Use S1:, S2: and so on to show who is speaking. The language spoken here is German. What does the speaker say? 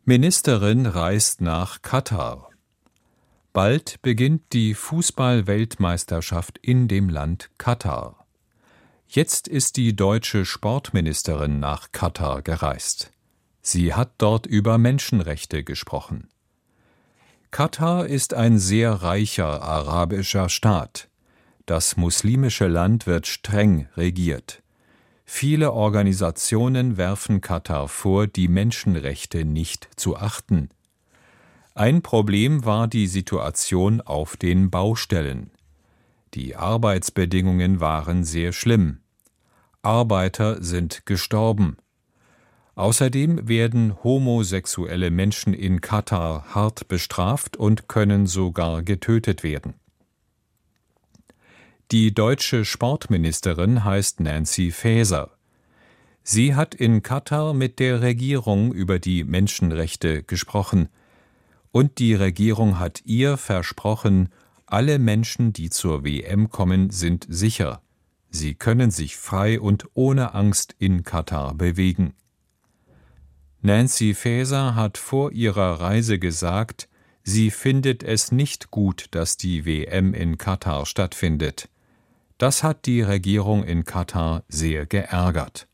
S1: Ministerin reist nach Katar. Bald beginnt die Fußball-Weltmeisterschaft in dem Land Katar. Jetzt ist die deutsche Sportministerin nach Katar gereist. Sie hat dort über Menschenrechte gesprochen. Katar ist ein sehr reicher arabischer Staat. Das muslimische Land wird streng regiert. Viele Organisationen werfen Katar vor, die Menschenrechte nicht zu achten. Ein Problem war die Situation auf den Baustellen. Die Arbeitsbedingungen waren sehr schlimm. Arbeiter sind gestorben. Außerdem werden homosexuelle Menschen in Katar hart bestraft und können sogar getötet werden. Die deutsche Sportministerin heißt Nancy Faeser. Sie hat in Katar mit der Regierung über die Menschenrechte gesprochen. Und die Regierung hat ihr versprochen, alle Menschen, die zur WM kommen, sind sicher. Sie können sich frei und ohne Angst in Katar bewegen. Nancy Faeser hat vor ihrer Reise gesagt, sie findet es nicht gut, dass die WM in Katar stattfindet. Das hat die Regierung in Katar sehr geärgert.